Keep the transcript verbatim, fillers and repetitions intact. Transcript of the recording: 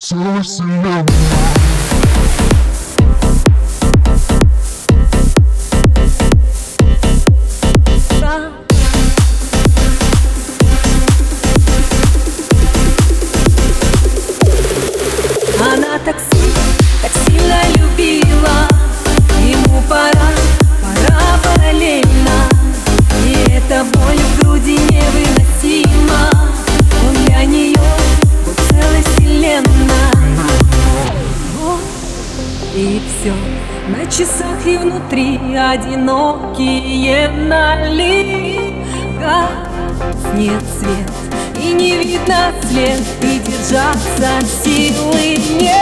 целой вселенной. Она так сильно, так сильно любила, ему пора, пора параллельно. И эта боль в груди невыносима, он для нее был целой вселенной. Вот и все, на часах и внутри одинокие налип. Гаснет свет и не видно след, и держаться силы нет.